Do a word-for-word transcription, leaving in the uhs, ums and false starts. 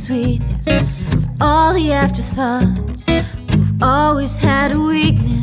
sweetness of all the afterthoughts. We've always had a weakness